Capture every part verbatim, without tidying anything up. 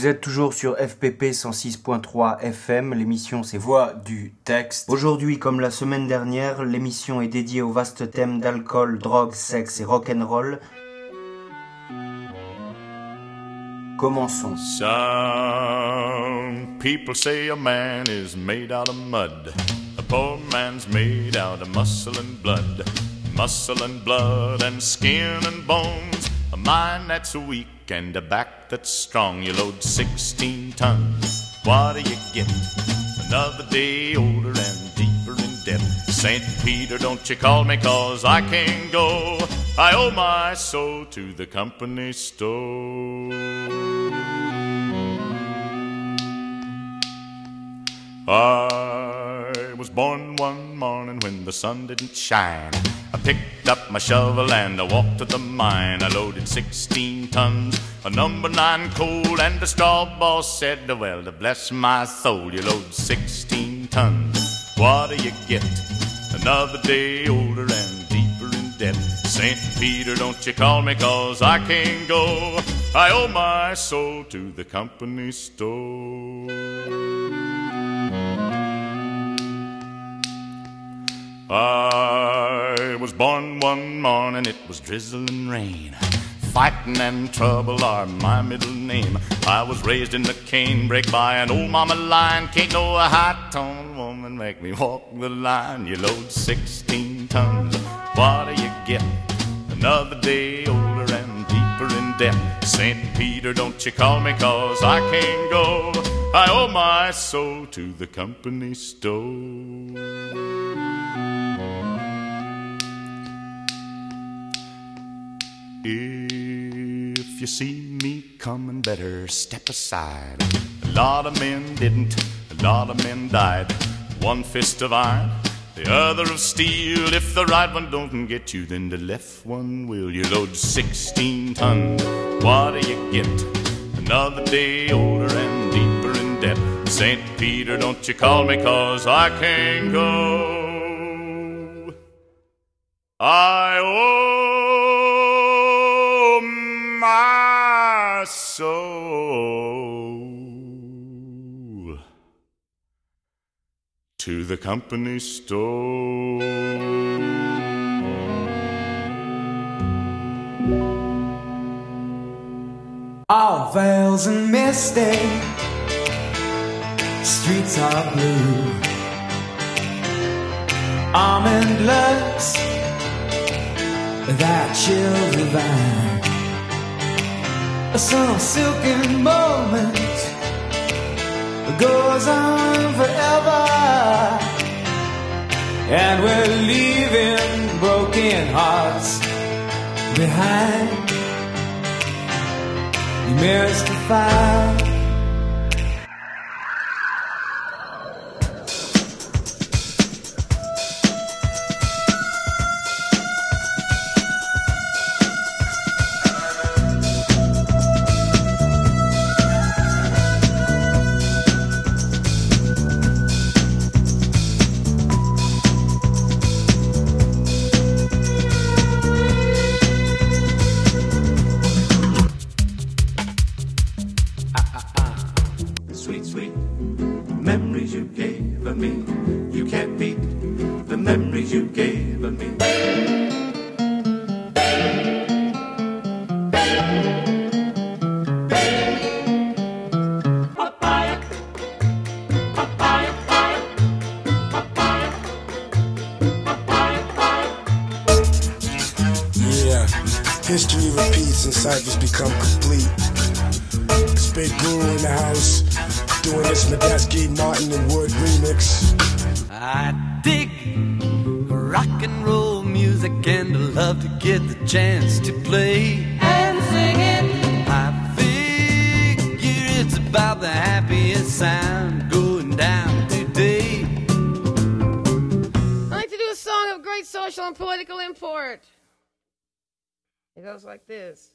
Vous êtes toujours sur F P P cent six point trois F M, l'émission c'est Voix du texte. Aujourd'hui, comme la semaine dernière, l'émission est dédiée au vaste thème d'alcool, drogue, sexe et rock'n'roll. Commençons. Some people say a man is made out of mud. A poor man's made out of muscle and blood. Muscle and blood and skin and bones. A mind that's weak and a back that's strong. You load sixteen tons. What do you get? Another day older and deeper in debt. Saint Peter, don't you call me, cause I can't go. I owe my soul to the company store. I was born one morning when the sun didn't shine. I picked up my shovel and I walked to the mine. I loaded sixteen tons of number nine coal, and the straw boss said, well, to bless my soul, you load sixteen tons. What do you get? Another day older and deeper in debt. Saint Peter, don't you call me, cause I can't go. I owe my soul to the company store. I was born one morning, it was drizzling rain. Fighting and trouble are my middle name. I was raised in the canebrake by an old mama lion. Can't no high-toned woman make me walk the line. You load sixteen tons, what do you get? Another day older and deeper in debt. Saint Peter, don't you call me, cause I can't go. I owe my soul to the company store. If you see me coming, better step aside. A lot of men didn't, a lot of men died. One fist of iron, the other of steel. If the right one don't get you, then the left one will. You load sixteen tons, what do you get? Another day older and deeper in debt. Saint Peter, don't you call me, cause I can't go. I owe my soul to the company store. All veils and misty, streets are blue. Almond looks that chill divine. Some silken moment goes on forever, and we're leaving broken hearts behind. Mystified. History repeats and ciphers become complete. Spit Guru in the house, doing this Medeski, Martin and Wood remix. I dig rock and roll music and I love to get the chance to play and sing it. I figure it's about the happiest sound going down today. I like to do a song of great social and political import. It goes like this.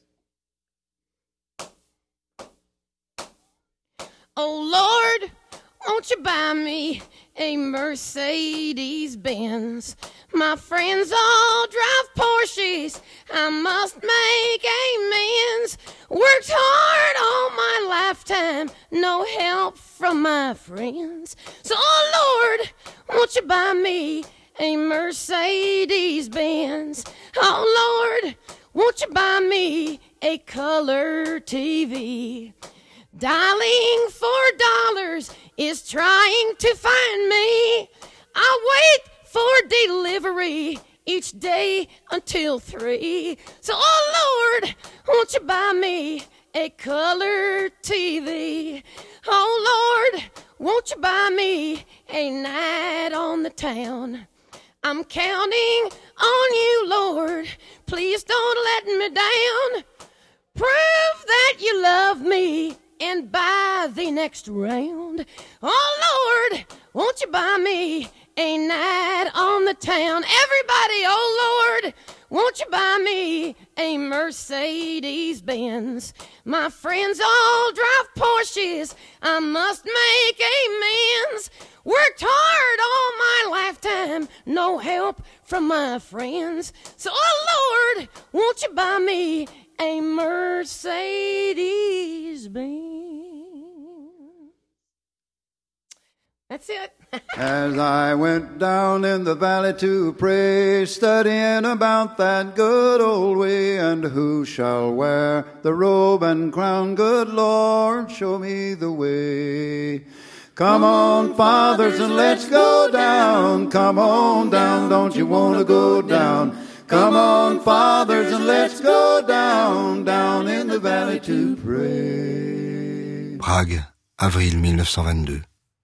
Oh Lord, won't you buy me a Mercedes Benz? My friends all drive Porsches, I must make amends. Worked hard all my lifetime, no help from my friends. So, oh Lord, won't you buy me a Mercedes-Benz? Oh Lord, won't you buy me a color T V? Dialing for dollars is trying to find me. I wait for delivery each day until three. So, oh Lord, won't you buy me a color T V? Oh Lord, won't you buy me a night on the town? I'm counting on you, Lord. Please don't let me down. Prove that you love me and buy the next round. Oh Lord, won't you buy me a night on the town? Everybody, oh Lord, won't you buy me a Mercedes-Benz? My friends all drive Porsches. I must make amends. Worked hard all my lifetime, no help from my friends. So, oh Lord, won't you buy me a Mercedes-Benz? That's it. As I went down in the valley to pray, studying about that good old way, and who shall wear the robe and crown? Good Lord, show me the way. Come on, fathers, and let's go down. Come on down, don't you want to go down? Come on, fathers, and let's go down, down in the valley to pray. Prague, avril mille neuf cent vingt-deux.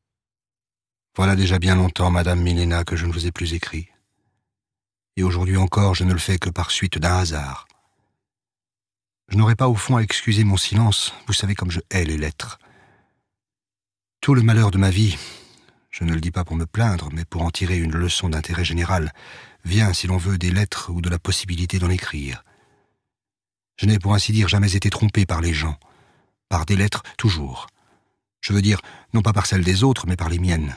Voilà déjà bien longtemps, Madame Milena, que je ne vous ai plus écrit. Et aujourd'hui encore, je ne le fais que par suite d'un hasard. Je n'aurais pas au fond à excuser mon silence, vous savez comme je hais les lettres. Tout le malheur de ma vie, je ne le dis pas pour me plaindre, mais pour en tirer une leçon d'intérêt général, vient, si l'on veut, des lettres ou de la possibilité d'en écrire. Je n'ai pour ainsi dire jamais été trompé par les gens, par des lettres toujours. Je veux dire, non pas par celles des autres, mais par les miennes.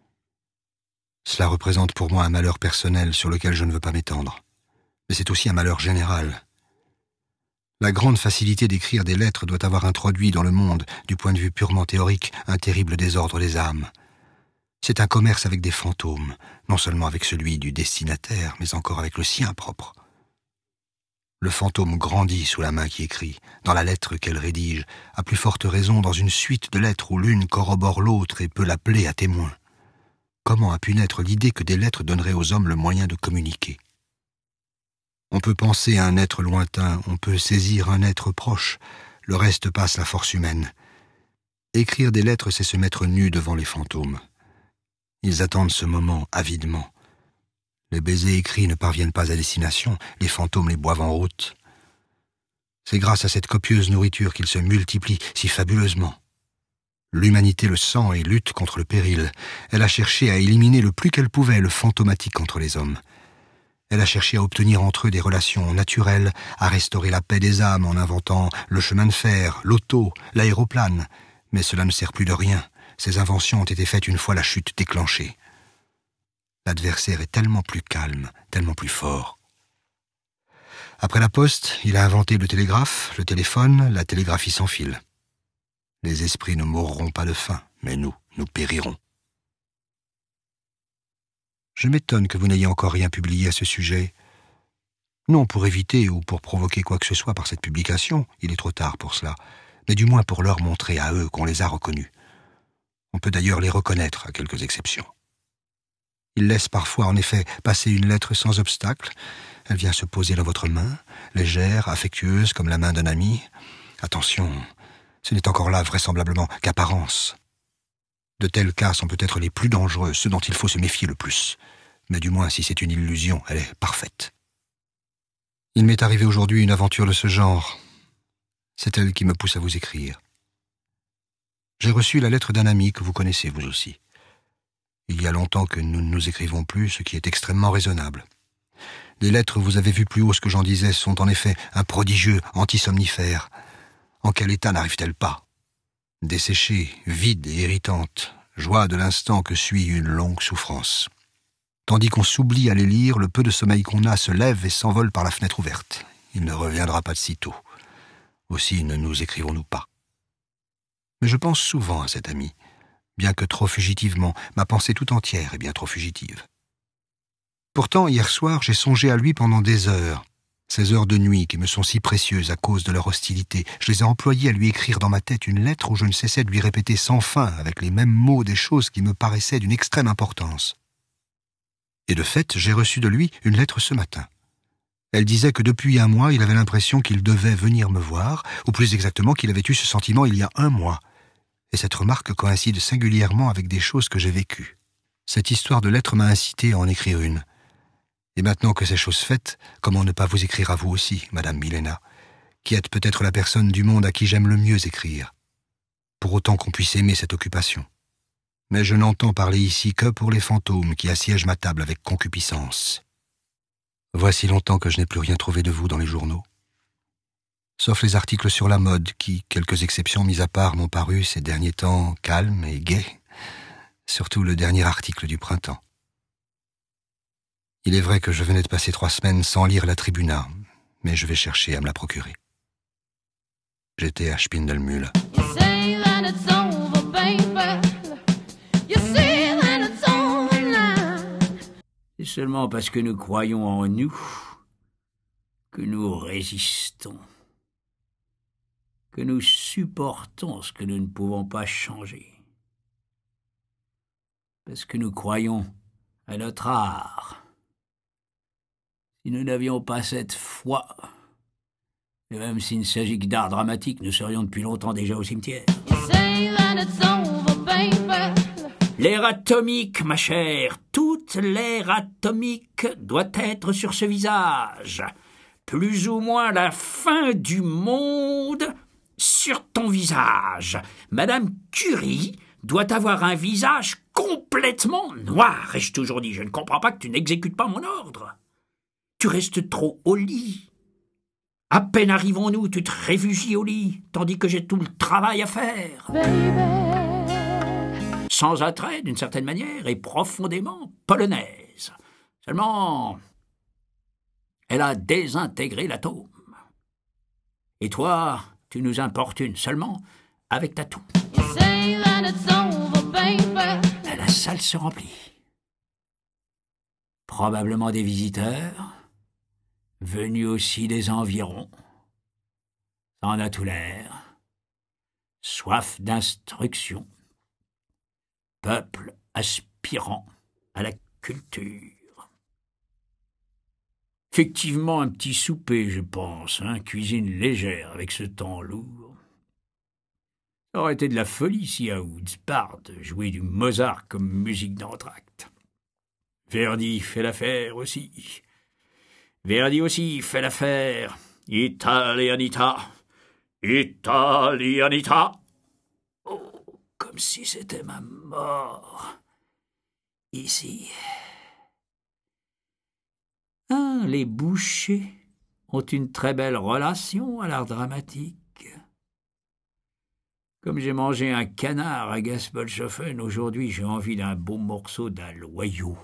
Cela représente pour moi un malheur personnel sur lequel je ne veux pas m'étendre. Mais c'est aussi un malheur général. La grande facilité d'écrire des lettres doit avoir introduit dans le monde, du point de vue purement théorique, un terrible désordre des âmes. C'est un commerce avec des fantômes, non seulement avec celui du destinataire, mais encore avec le sien propre. Le fantôme grandit sous la main qui écrit, dans la lettre qu'elle rédige, à plus forte raison dans une suite de lettres où l'une corrobore l'autre et peut l'appeler à témoin. Comment a pu naître l'idée que des lettres donneraient aux hommes le moyen de communiquer? On peut penser à un être lointain, on peut saisir un être proche, le reste passe la force humaine. Écrire des lettres, c'est se mettre nu devant les fantômes. Ils attendent ce moment avidement. Les baisers écrits ne parviennent pas à destination, les fantômes les boivent en route. C'est grâce à cette copieuse nourriture qu'ils se multiplient si fabuleusement. L'humanité le sent et lutte contre le péril. Elle a cherché à éliminer le plus qu'elle pouvait le fantomatique entre les hommes. Elle a cherché à obtenir entre eux des relations naturelles, à restaurer la paix des âmes en inventant le chemin de fer, l'auto, l'aéroplane. Mais cela ne sert plus de rien. Ces inventions ont été faites une fois la chute déclenchée. L'adversaire est tellement plus calme, tellement plus fort. Après la poste, il a inventé le télégraphe, le téléphone, la télégraphie sans fil. Les esprits ne mourront pas de faim, mais nous, nous périrons. Je m'étonne que vous n'ayez encore rien publié à ce sujet. Non pour éviter ou pour provoquer quoi que ce soit par cette publication, il est trop tard pour cela, mais du moins pour leur montrer à eux qu'on les a reconnus. On peut d'ailleurs les reconnaître à quelques exceptions. Ils laissent parfois en effet passer une lettre sans obstacle. Elle vient se poser dans votre main, légère, affectueuse comme la main d'un ami. Attention, ce n'est encore là vraisemblablement qu'apparence. De tels cas sont peut-être les plus dangereux, ceux dont il faut se méfier le plus. Mais du moins, si c'est une illusion, elle est parfaite. Il m'est arrivé aujourd'hui une aventure de ce genre. C'est elle qui me pousse à vous écrire. J'ai reçu la lettre d'un ami que vous connaissez, vous aussi. Il y a longtemps que nous ne nous écrivons plus, ce qui est extrêmement raisonnable. Les lettres, vous avez vu plus haut ce que j'en disais, sont en effet un prodigieux antisomnifère. En quel état n'arrive-t-elle pas? Desséchée, vide et irritante, joie de l'instant que suit une longue souffrance. Tandis qu'on s'oublie à les lire, le peu de sommeil qu'on a se lève et s'envole par la fenêtre ouverte. Il ne reviendra pas de sitôt. Aussi ne nous écrivons-nous pas. Mais je pense souvent à cet ami, bien que trop fugitivement, ma pensée tout entière est bien trop fugitive. Pourtant, hier soir, j'ai songé à lui pendant des heures, ces heures de nuit qui me sont si précieuses à cause de leur hostilité. Je les ai employées à lui écrire dans ma tête une lettre où je ne cessais de lui répéter sans fin, avec les mêmes mots, des choses qui me paraissaient d'une extrême importance. Et de fait, j'ai reçu de lui une lettre ce matin. Elle disait que depuis un mois, il avait l'impression qu'il devait venir me voir, ou plus exactement qu'il avait eu ce sentiment il y a un mois. Et cette remarque coïncide singulièrement avec des choses que j'ai vécues. Cette histoire de lettre m'a incité à en écrire une. Et maintenant que c'est chose faite, comment ne pas vous écrire à vous aussi, Madame Milena, qui êtes peut-être la personne du monde à qui j'aime le mieux écrire, pour autant qu'on puisse aimer cette occupation. Mais je n'entends parler ici que pour les fantômes qui assiègent ma table avec concupiscence. Voici longtemps que je n'ai plus rien trouvé de vous dans les journaux. Sauf les articles sur la mode qui, quelques exceptions mises à part, m'ont paru ces derniers temps calmes et gais, surtout le dernier article du printemps. Il est vrai que je venais de passer trois semaines sans lire la Tribuna, mais je vais chercher à me la procurer. J'étais à Spindelmühle. C'est seulement parce que nous croyons en nous que nous résistons, que nous supportons ce que nous ne pouvons pas changer, parce que nous croyons à notre art. Si nous n'avions pas cette foi, et même s'il ne s'agit que d'art dramatique, nous serions depuis longtemps déjà au cimetière. L'air atomique, ma chère, toute l'air atomique doit être sur ce visage. Plus ou moins la fin du monde sur ton visage. Madame Curie doit avoir un visage complètement noir. Ai-je toujours dit, je ne comprends pas que tu n'exécutes pas mon ordre. Tu restes trop au lit. À peine arrivons-nous, tu te réfugies au lit, tandis que j'ai tout le travail à faire. Baby. Sans attrait, d'une certaine manière, et profondément polonaise. Seulement, elle a désintégré l'atome. Et toi, tu nous importunes seulement avec ta toux. La salle se remplit. Probablement des visiteurs, venus aussi des environs. Ça en a tout l'air. Soif d'instruction. Peuple aspirant à la culture. Effectivement, un petit souper, je pense, hein, cuisine légère avec ce temps lourd. Ça aurait été de la folie si à Oudsbard jouait du Mozart comme musique d'entracte. Verdi fait l'affaire aussi. Verdi aussi fait l'affaire. Italianita. Italianita. Oh, comme si c'était ma mort. Ici. Ah, les bouchers ont une très belle relation à l'art dramatique. Comme j'ai mangé un canard à Gaspolshofen, aujourd'hui j'ai envie d'un beau morceau d'un loyau.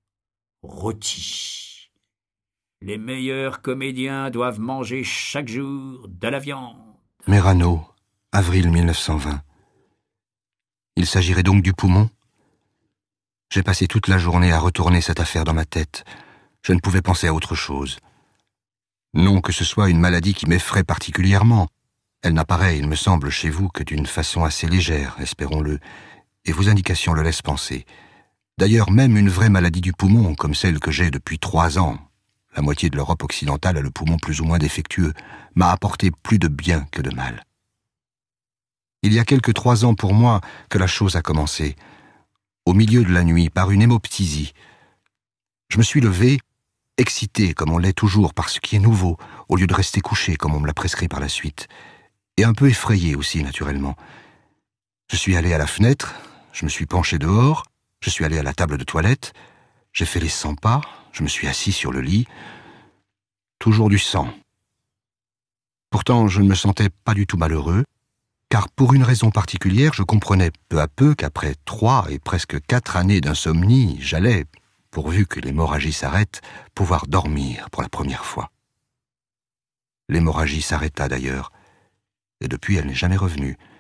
Rôti. Les meilleurs comédiens doivent manger chaque jour de la viande. Merano, avril mille neuf cent vingt. Il s'agirait donc du poumon ? J'ai passé toute la journée à retourner cette affaire dans ma tête. Je ne pouvais penser à autre chose. Non que ce soit une maladie qui m'effraie particulièrement. Elle n'apparaît, il me semble, chez vous que d'une façon assez légère, espérons-le, et vos indications le laissent penser. D'ailleurs, même une vraie maladie du poumon, comme celle que j'ai depuis trois ans, la moitié de l'Europe occidentale a le poumon plus ou moins défectueux, m'a apporté plus de bien que de mal. Il y a quelque trois ans pour moi que la chose a commencé. Au milieu de la nuit, par une hémoptysie. Je me suis levé, excité comme on l'est toujours par ce qui est nouveau, au lieu de rester couché comme on me l'a prescrit par la suite, et un peu effrayé aussi, naturellement. Je suis allé à la fenêtre, je me suis penché dehors, je suis allé à la table de toilette, j'ai fait les cent pas, je me suis assis sur le lit. Toujours du sang. Pourtant, je ne me sentais pas du tout malheureux, car pour une raison particulière, je comprenais peu à peu qu'après trois et presque quatre années d'insomnie, j'allais, pourvu que l'hémorragie s'arrête, pouvoir dormir pour la première fois. L'hémorragie s'arrêta d'ailleurs, et depuis elle n'est jamais revenue.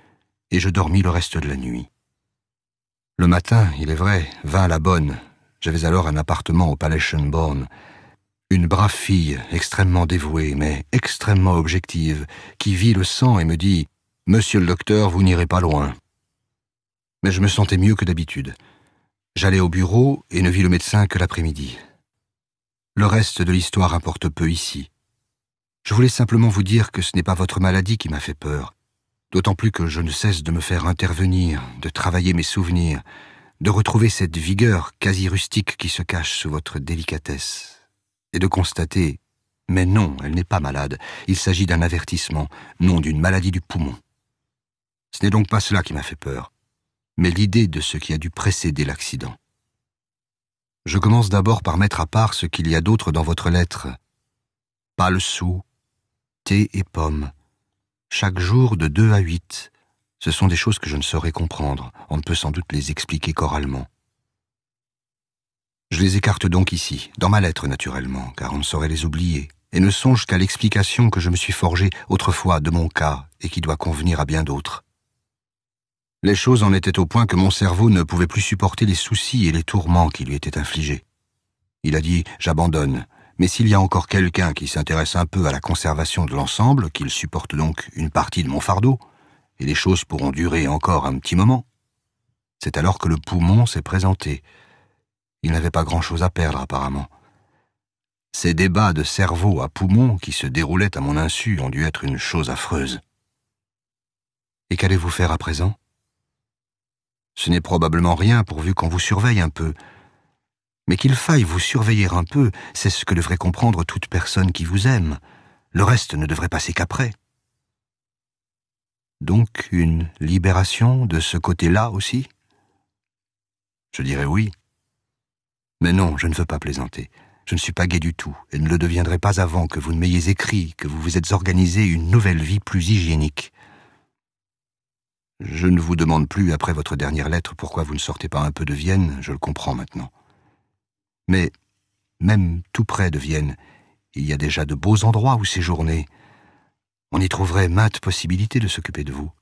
et je dormis le reste de la nuit. Le matin, il est vrai, vint la bonne. J'avais alors un appartement au Palais Schönborn. Une brave fille, extrêmement dévouée, mais extrêmement objective, qui vit le sang et me dit « Monsieur le docteur, vous n'irez pas loin ». Mais je me sentais mieux que d'habitude. J'allais au bureau et ne vis le médecin que l'après-midi. Le reste de l'histoire importe peu ici. Je voulais simplement vous dire que ce n'est pas votre maladie qui m'a fait peur, d'autant plus que je ne cesse de me faire intervenir, de travailler mes souvenirs, de retrouver cette vigueur quasi rustique qui se cache sous votre délicatesse, et de constater, mais non, elle n'est pas malade, il s'agit d'un avertissement, non d'une maladie du poumon. Ce n'est donc pas cela qui m'a fait peur, mais l'idée de ce qui a dû précéder l'accident. Je commence d'abord par mettre à part ce qu'il y a d'autre dans votre lettre. Pas le sou, thé et pommes. Chaque jour de deux à huit. Ce sont des choses que je ne saurais comprendre. On ne peut sans doute les expliquer qu'oralement. Je les écarte donc ici, dans ma lettre naturellement, car on ne saurait les oublier, et ne songe qu'à l'explication que je me suis forgée autrefois de mon cas et qui doit convenir à bien d'autres. Les choses en étaient au point que mon cerveau ne pouvait plus supporter les soucis et les tourments qui lui étaient infligés. Il a dit « j'abandonne », mais s'il y a encore quelqu'un qui s'intéresse un peu à la conservation de l'ensemble, qu'il supporte donc une partie de mon fardeau, et les choses pourront durer encore un petit moment. C'est alors que le poumon s'est présenté. Il n'avait pas grand-chose à perdre apparemment. Ces débats de cerveau à poumon qui se déroulaient à mon insu ont dû être une chose affreuse. Et qu'allez-vous faire à présent ? Ce n'est probablement rien pourvu qu'on vous surveille un peu. Mais qu'il faille vous surveiller un peu, c'est ce que devrait comprendre toute personne qui vous aime. Le reste ne devrait passer qu'après. Donc une libération de ce côté-là aussi ? Je dirais oui. Mais non, je ne veux pas plaisanter. Je ne suis pas gai du tout, et ne le deviendrai pas avant que vous ne m'ayez écrit, que vous vous êtes organisé une nouvelle vie plus hygiénique. Je ne vous demande plus, après votre dernière lettre, pourquoi vous ne sortez pas un peu de Vienne, je le comprends maintenant. Mais, même tout près de Vienne, il y a déjà de beaux endroits où séjourner. On y trouverait maintes possibilités de s'occuper de vous.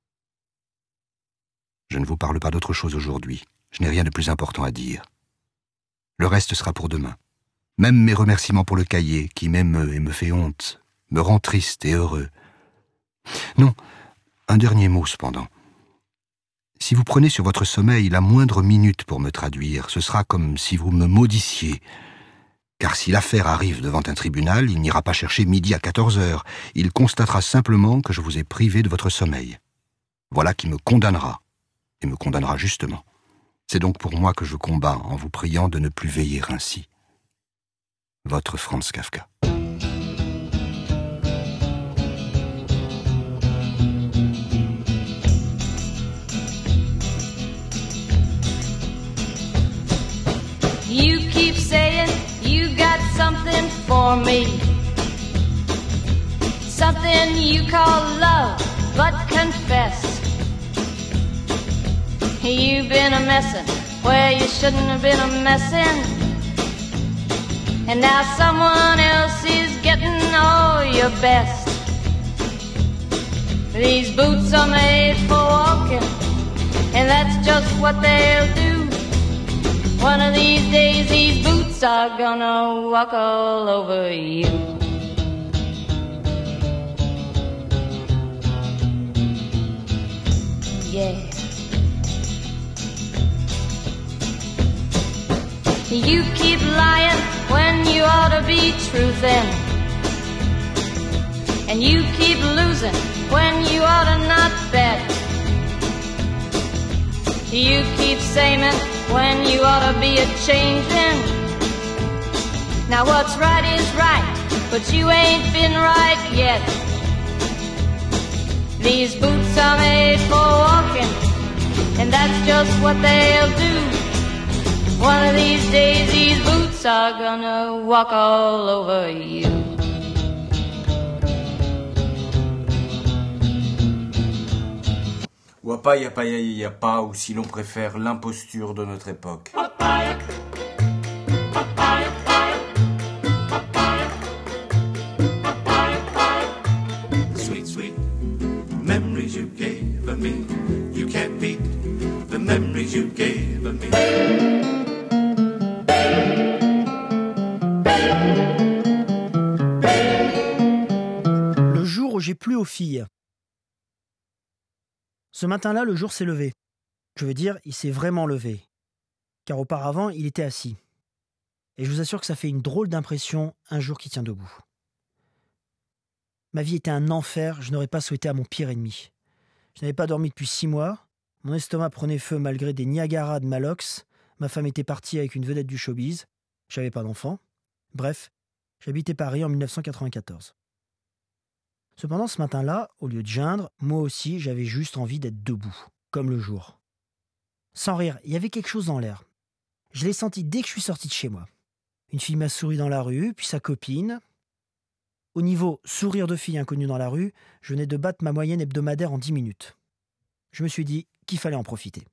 Je ne vous parle pas d'autre chose aujourd'hui. Je n'ai rien de plus important à dire. Le reste sera pour demain. Même mes remerciements pour le cahier, qui m'émeut et me fait honte, me rend triste et heureux. Non, un dernier mot cependant. Si vous prenez sur votre sommeil la moindre minute pour me traduire, ce sera comme si vous me maudissiez. Car si l'affaire arrive devant un tribunal, il n'ira pas chercher midi à quatorze heures. Il constatera simplement que je vous ai privé de votre sommeil. Voilà qui me condamnera, et me condamnera justement. C'est donc pour moi que je combats en vous priant de ne plus veiller ainsi. Votre Franz Kafka. You keep saying you got something for me, something you call love, but confess you've been a messin' where you shouldn't have been a messin', and now someone else is getting all your best. These boots are made for walking, and that's just what they'll do. One of these days these boots are gonna walk all over you. Yeah. You keep lying when you ought to be truthin', and you keep losing when you ought to not bet. You keep saying when you ought to be a changin'. Now what's right is right, but you ain't been right yet. These boots are made for walking, and that's just what they'll do. One of these days these boots are gonna walk all over you. Wapa yapaya yapa, ou si l'on préfère l'imposture de notre époque. Sweet, sweet memories you gave given me. You can't beat the memories you've given me. Le jour où j'ai plu aux filles. Ce matin-là, le jour s'est levé. Je veux dire, il s'est vraiment levé. Car auparavant, il était assis. Et je vous assure que ça fait une drôle d'impression un jour qui tient debout. Ma vie était un enfer, je n'aurais pas souhaité à mon pire ennemi. Je n'avais pas dormi depuis six mois, mon estomac prenait feu malgré des Niagara de Malox, ma femme était partie avec une vedette du showbiz, j'avais pas d'enfant. Bref, j'habitais Paris en dix-neuf cent quatre-vingt-quatorze. Cependant, ce matin-là, au lieu de geindre, moi aussi, j'avais juste envie d'être debout, comme le jour. Sans rire, il y avait quelque chose dans l'air. Je l'ai senti dès que je suis sorti de chez moi. Une fille m'a souri dans la rue, puis sa copine. Au niveau sourire de fille inconnue dans la rue, je venais de battre ma moyenne hebdomadaire en dix minutes. Je me suis dit qu'il fallait en profiter.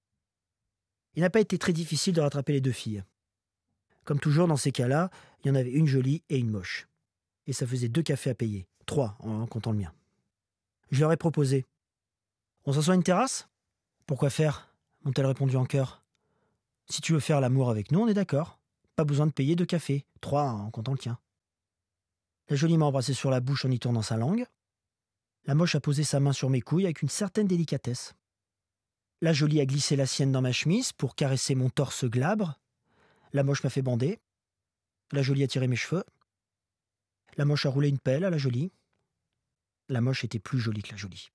Il n'a pas été très difficile de rattraper les deux filles. Comme toujours dans ces cas-là, il y en avait une jolie et une moche. Et ça faisait deux cafés à payer, trois en comptant le mien. Je leur ai proposé. « On s'assoit à une terrasse ? Pourquoi faire ?» m'ont-elles répondu en chœur. « Si tu veux faire l'amour avec nous, on est d'accord. Pas besoin de payer deux cafés, trois en comptant le tien. » La jolie m'a embrassé sur la bouche en y tournant sa langue. La moche a posé sa main sur mes couilles avec une certaine délicatesse. La jolie a glissé la sienne dans ma chemise pour caresser mon torse glabre. La moche m'a fait bander. La jolie a tiré mes cheveux. La moche a roulé une pelle à la jolie. La moche était plus jolie que la jolie.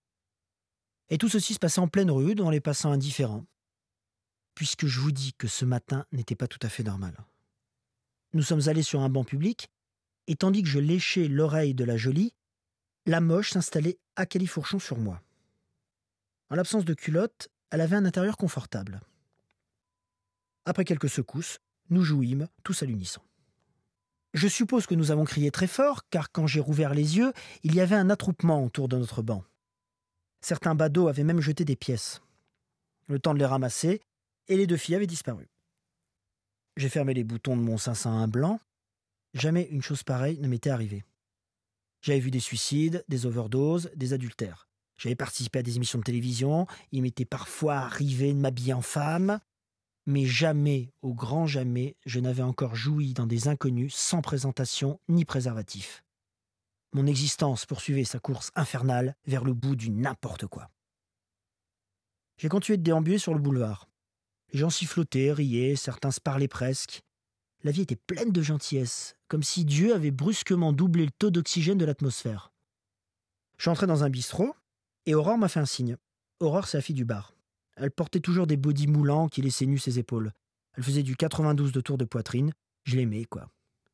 Et tout ceci se passait en pleine rue, devant les passants indifférents. Puisque je vous dis que ce matin n'était pas tout à fait normal. Nous sommes allés sur un banc public, et tandis que je léchais l'oreille de la jolie, la moche s'installait à califourchon sur moi. En l'absence de culotte, elle avait un intérieur confortable. Après quelques secousses, nous jouîmes tous à l'unisson. Je suppose que nous avons crié très fort, car quand j'ai rouvert les yeux, il y avait un attroupement autour de notre banc. Certains badauds avaient même jeté des pièces. Le temps de les ramasser, et les deux filles avaient disparu. J'ai fermé les boutons de mon cinq cent un blanc. Jamais une chose pareille ne m'était arrivée. J'avais vu des suicides, des overdoses, des adultères. J'avais participé à des émissions de télévision, il m'était parfois arrivé de m'habiller en femme, mais jamais, au grand jamais, je n'avais encore joui dans des inconnus sans présentation ni préservatif. Mon existence poursuivait sa course infernale vers le bout du n'importe quoi. J'ai continué de déambuler sur le boulevard. Les gens sifflotaient, riaient, certains se parlaient presque. La vie était pleine de gentillesse, comme si Dieu avait brusquement doublé le taux d'oxygène de l'atmosphère. Je suis entré dans un bistrot, et Aurore m'a fait un signe. Aurore, c'est la fille du bar. Elle portait toujours des bodys moulants qui laissaient nues ses épaules. Elle faisait du quatre-vingt-douze de tour de poitrine. Je l'aimais, quoi.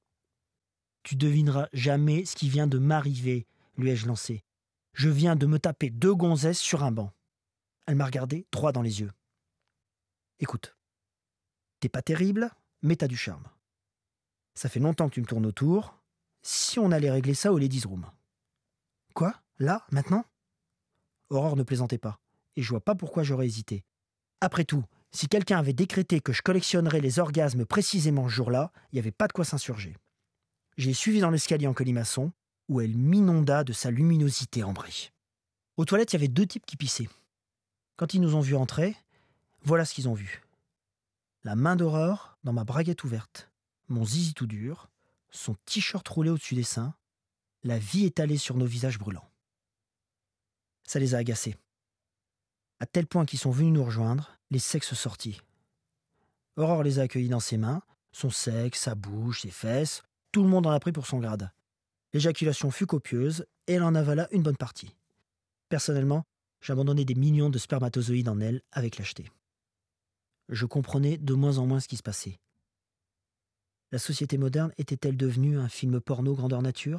« Tu devineras jamais ce qui vient de m'arriver, lui ai-je lancé. Je viens de me taper deux gonzesses sur un banc. » Elle m'a regardé droit dans les yeux. « Écoute, t'es pas terrible, mais t'as du charme. Ça fait longtemps que tu me tournes autour. Si on allait régler ça au Ladies Room. » « Quoi ? Là ? Maintenant ?» Aurore ne plaisantait pas, et je vois pas pourquoi j'aurais hésité. Après tout, si quelqu'un avait décrété que je collectionnerais les orgasmes précisément ce jour-là, il n'y avait pas de quoi s'insurger. Je l'ai suivie dans l'escalier en colimaçon, où elle m'inonda de sa luminosité ambrée. Aux toilettes, il y avait deux types qui pissaient. Quand ils nous ont vus entrer, voilà ce qu'ils ont vu. La main d'Aurore dans ma braguette ouverte, mon zizi tout dur, son t-shirt roulé au-dessus des seins, la vie étalée sur nos visages brûlants. Ça les a agacés. À tel point qu'ils sont venus nous rejoindre, les sexes sortis. Aurore les a accueillis dans ses mains, son sexe, sa bouche, ses fesses, tout le monde en a pris pour son grade. L'éjaculation fut copieuse et elle en avala une bonne partie. Personnellement, j'abandonnais des millions de spermatozoïdes en elle avec lâcheté. Je comprenais de moins en moins ce qui se passait. La société moderne était-elle devenue un film porno grandeur nature ?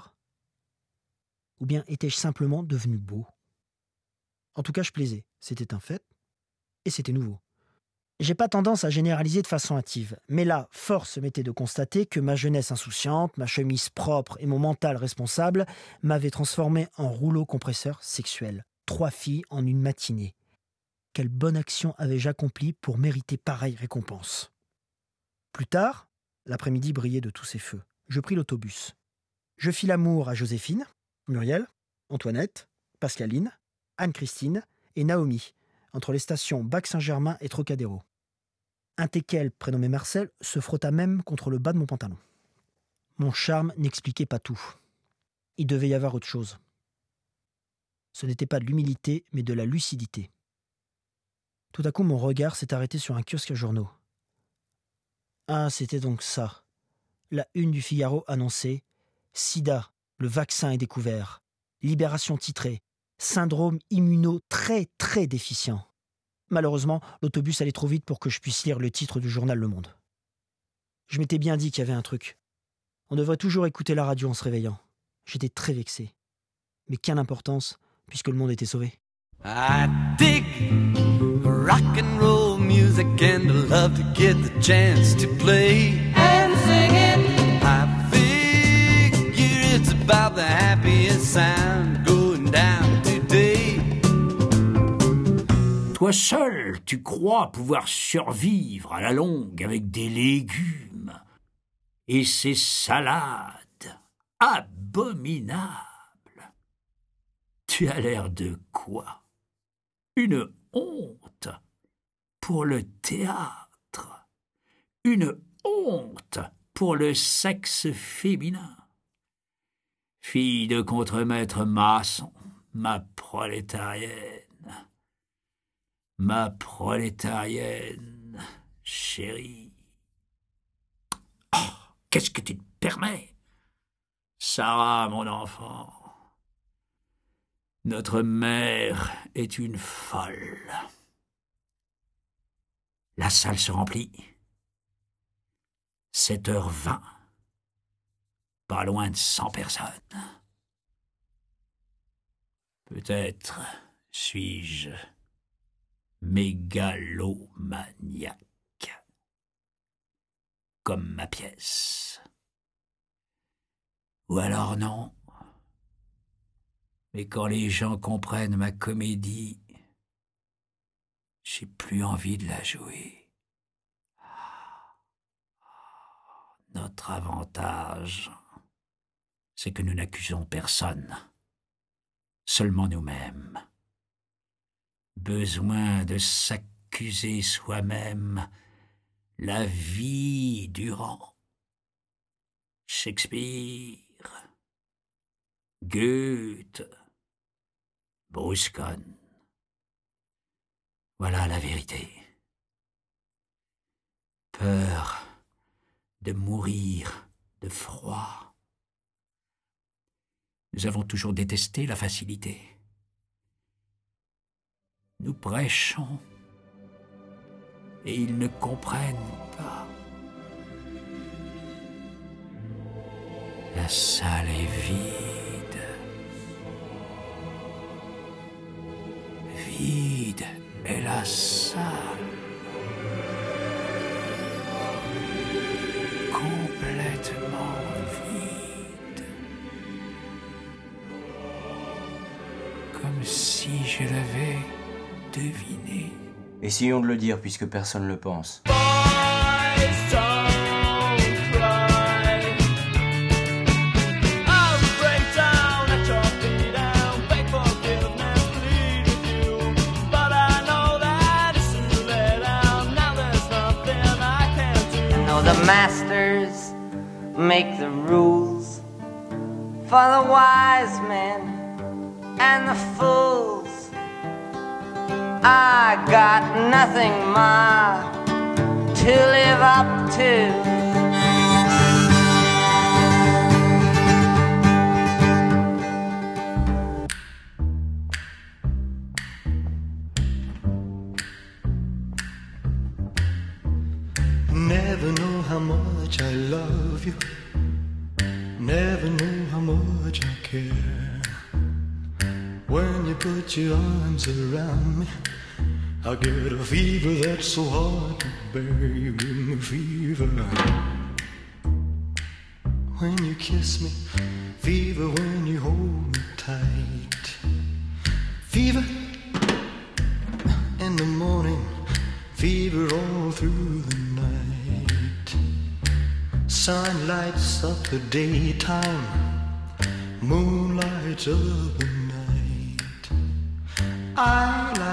Ou bien étais-je simplement devenu beau ? En tout cas, je plaisais, c'était un fait, et c'était nouveau. J'ai pas tendance à généraliser de façon hâtive, mais là, force m'était de constater que ma jeunesse insouciante, ma chemise propre et mon mental responsable m'avaient transformé en rouleau compresseur sexuel. Trois filles en une matinée. Quelle bonne action avais-je accomplie pour mériter pareille récompense ? Plus tard, l'après-midi brillait de tous ses feux. Je pris l'autobus. Je fis l'amour à Joséphine, Muriel, Antoinette, Pascaline, Anne-Christine et Naomi, entre les stations Bac-Saint-Germain et Trocadéro. Un teckel, prénommé Marcel, se frotta même contre le bas de mon pantalon. Mon charme n'expliquait pas tout. Il devait y avoir autre chose. Ce n'était pas de l'humilité, mais de la lucidité. Tout à coup, mon regard s'est arrêté sur un kiosque à journaux. Ah, c'était donc ça. La une du Figaro annonçait « Sida, le vaccin est découvert. Libération titrée. Syndrome immuno très très déficient. » Malheureusement, l'autobus allait trop vite pour que je puisse lire le titre du journal Le Monde. Je m'étais bien dit qu'il y avait un truc. On devrait toujours écouter la radio en se réveillant. J'étais très vexé. Mais quelle importance, puisque le monde était sauvé. I dig rock and roll music and I love to get the chance to play and sing it. I figure it's about the happiest sound going down today. Toi seul, tu crois pouvoir survivre à la longue avec des légumes et ces salades abominables. Tu as l'air de quoi? Une honte pour le théâtre, une honte pour le sexe féminin. Fille de contremaître maçon, ma prolétarienne, ma prolétarienne chérie. Oh, qu'est-ce que tu te permets? Sarah, mon enfant, notre mère est une folle. La salle se remplit. sept heures vingt. Pas loin de cent personnes. Peut-être suis-je mégalomaniaque. Comme ma pièce. Ou alors non. Mais quand les gens comprennent ma comédie, j'ai plus envie de la jouer. Notre avantage, c'est que nous n'accusons personne, seulement nous-mêmes. Besoin de s'accuser soi-même la vie durant. Shakespeare, Goethe, Bruscon. Voilà la vérité. Peur de mourir de froid. Nous avons toujours détesté la facilité. Nous prêchons et ils ne comprennent pas. La salle est vide. Vide est la salle. Complètement vide. Comme si je l'avais deviné. Essayons de le dire puisque personne ne le pense. The masters make the rules for the wise men and the fools. I got nothing, Ma, to live up to. Never know how much I love you. Never know how much I care. When you put your arms around me, I get a fever that's so hard to bear. You give me fever when you kiss me, fever when you hold me tight, fever in the morning, fever all through the night. Sun lights up the daytime, moon lights up the night. I like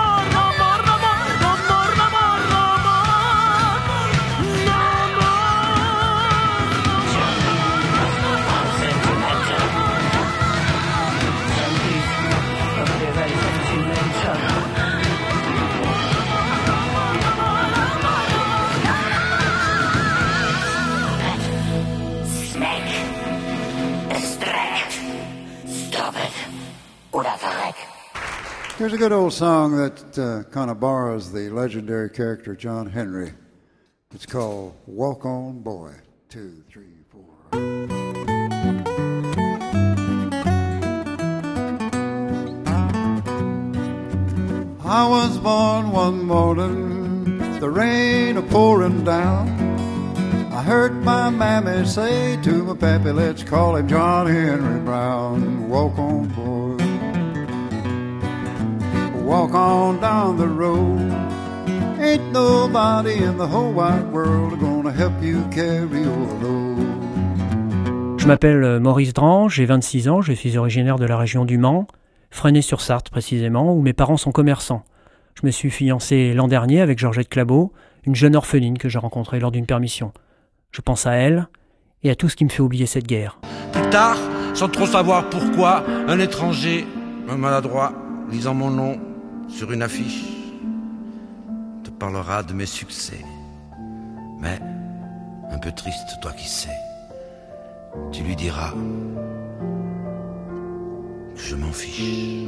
Here's a good old song that uh, kind of borrows the legendary character John Henry. It's called Walk On Boy. Two, three, four. I was born one morning, the rain a pouring down. I heard my mammy say to my pappy, let's call him John Henry Brown. Walk on, boy. Walk on down the road. Ain't nobody in the whole wide world gonna help you carry your load. Je m'appelle Maurice Drange, j'ai vingt-six ans, je suis originaire de la région du Mans, Fresnay-sur-Sarthe précisément, où mes parents sont commerçants. Je me suis fiancé l'an dernier avec Georgette Clabot, une jeune orpheline que j'ai rencontrée lors d'une permission. Je pense à elle et à tout ce qui me fait oublier cette guerre. Plus tard, sans trop savoir pourquoi, un étranger, un maladroit, lisant mon nom sur une affiche, te parlera de mes succès. Mais, un peu triste, toi qui sais, tu lui diras que je m'en fiche.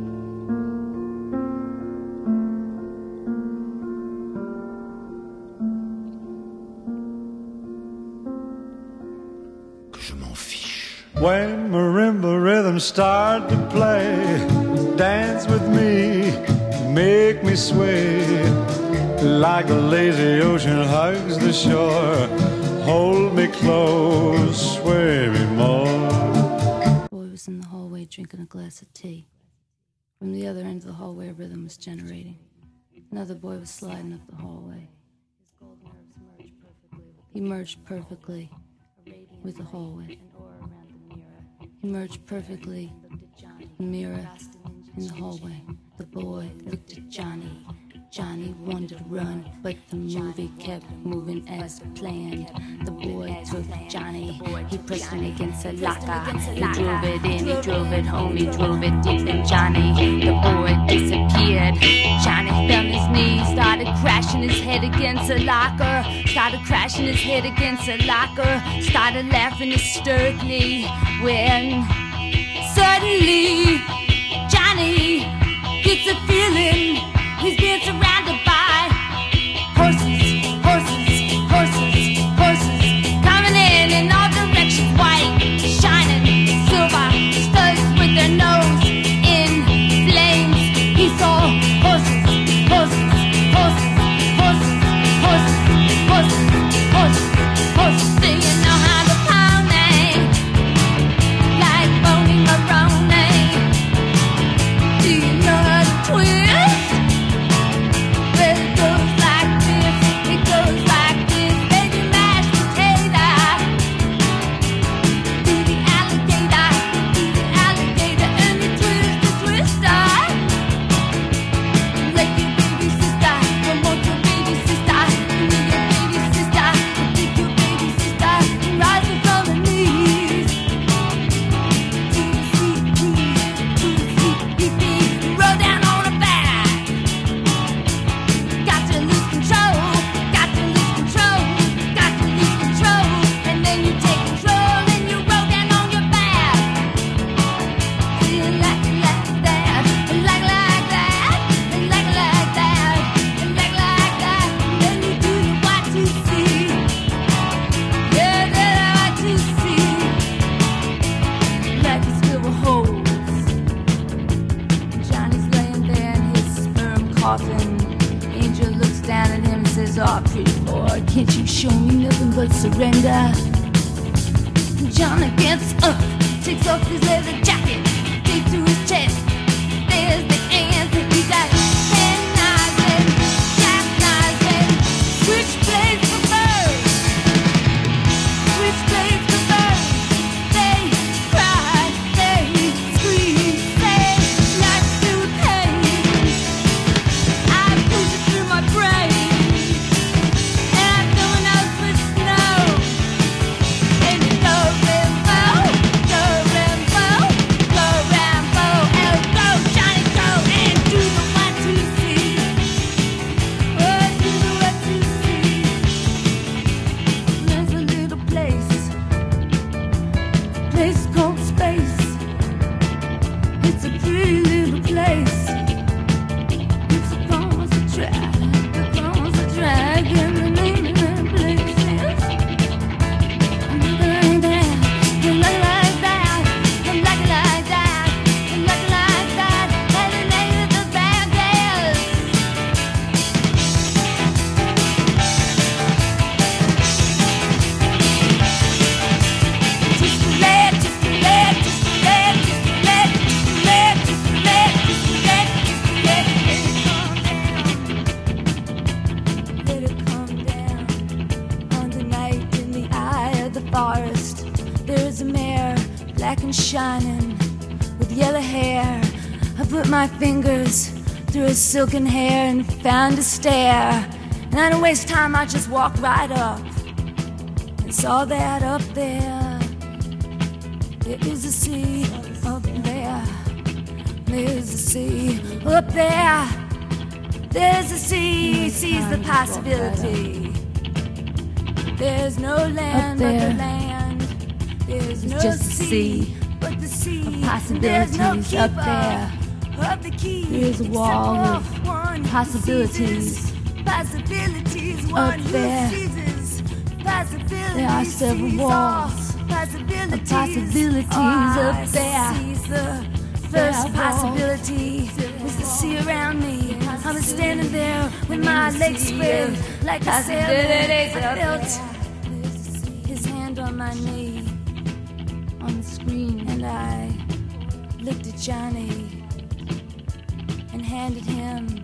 Que je m'en fiche. When marimba rhythms start to play, dance with me, make me sway, like the lazy ocean hugs the shore. Hold me close, sway me more. Boy was in the hallway drinking a glass of tea. From the other end of the hallway, a rhythm was generating. Another boy was sliding up the hallway. He merged perfectly with the hallway. He merged perfectly, the mirror in the hallway. The boy looked at Johnny. Johnny wanted to run, but the movie kept moving as planned. The boy took Johnny, he pressed him against a locker. He drove it in, he drove it home, he drove it deep in Johnny. The boy disappeared. Johnny fell on his knees, started crashing his head against a locker. Started crashing his head against a locker. Started laughing hysterically when suddenly Johnny gets a feeling he's being surrounded by horses, horses, horses, horses, coming in in all directions, white, shining, silver, studs with their nose in flames. He saw horses, horses, horses, horses, horses, horses, horses, horses, do you know how to pony? Like Boney Maroney. can't you show me nothing but surrender? Johnny gets up, takes off his leather jacket, takes to his chest. There's the answer. He's got ten knives and jackknives and switchblades for birds. Switchblades for birds. They cry, they scream, they like to pain. I push it through my brain, and I'm filling out with snow. And you go Rambo, go Rambo, go Rambo, and go Johnny go and do the one two three. Oh, do the one two three. There's a little place, place called space. It's a pretty little place. It's a cause a drag, a cause a drag, and the name of that place is. Like that, like like that, like like that, like like that, and the name of the band is. Just let, just let, just let, just let, just let, just let, just let, just let, let it calm down. On the night in the eye of the forest, there is a mare, black and shining, with yellow hair. I put my fingers through her silken hair and found a stair. And I didn't waste time, I just walked right up and saw that up there. There is a sea up there. There's a sea up there. There's a sea, sees the possibility. There's no land but the land. There's no just a sea sea but the sea. of There's no possibilities up keeper there. of the key. There's a wall except of for one who possibilities seizes possibilities. up One who there. seizes possibilities. There are several sees walls all possibilities. of possibilities Oh, I up there. seize the There first are possibility was the sea around me. I was standing there with my legs spread like a sailor. Possibilities I up felt his hand on my knee on the screen, and I looked at Johnny and handed him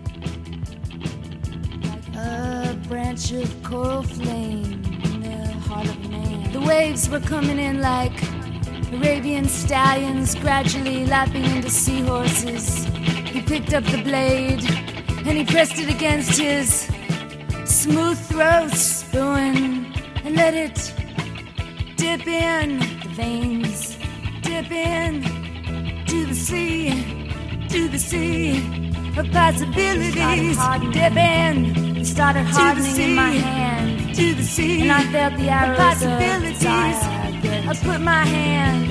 a branch of coral flame in the heart of a man. The waves were coming in like Arabian stallions, gradually lapping into seahorses. He picked up the blade and he pressed it against his smooth throat, spoon, and let it dip in the veins, dip in to the sea, to the sea of possibilities. Dip in, it started hardening in my hand, to the sea, and I felt the arrows of possibilities. I put my hand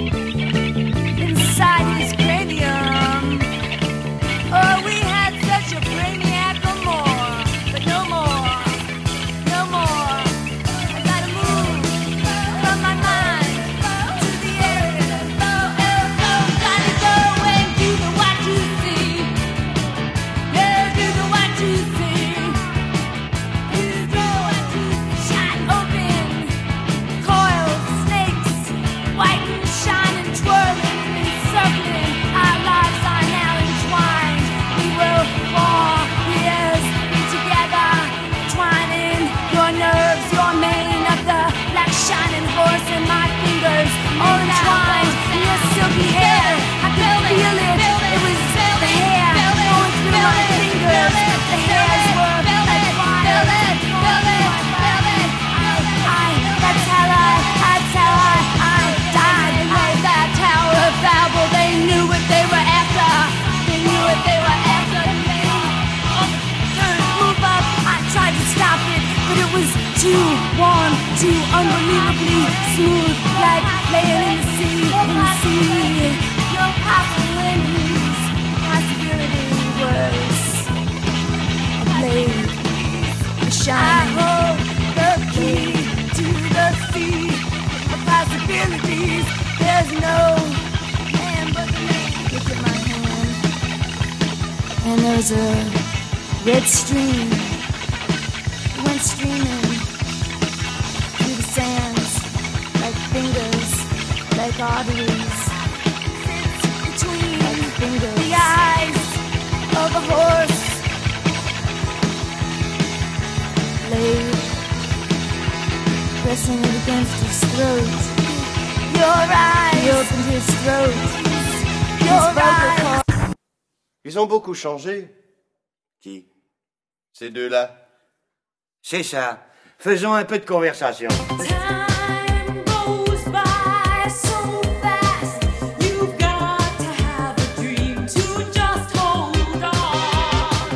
inside his cranium. Oh, we had such a brainiac or more, but no more, no more. I gotta move from my mind to the area. Go, go, go, gotta go and do the what you see. Yeah, do the what you see. Do the what you see. Shot open, coils, snakes, white and shining, twirling and circling. Our lives are now entwined. We will fall years together, twining your nerves, your mane of the black shining horse, and my fingers all entwined in your silky hair. I could feel it. It was the hair going through my fingers. The hairs were entwined. I, that's how I, that's how I, I died. They made that Tower of Babel. They knew what they were after. They knew what they were after. Turn, move up. I tried to stop it, but it was too warm, too unbelievably smooth, like laying in the sea, in the sea. No possibilities, possibility was a blade, a shine. I hold the key to the sea of possibilities. There's no man but the man. Look at my hand, and there's a red stream. It went streaming like arteries between the eyes of a horse. Blade pressing it against his throat. Your eyes. He opened his throat. Your eyes. Ils ont beaucoup changé. Qui? Ces deux-là. C'est ça. Faisons un peu de conversation. Time goes by so fast. You've got to have a dream to just hold on.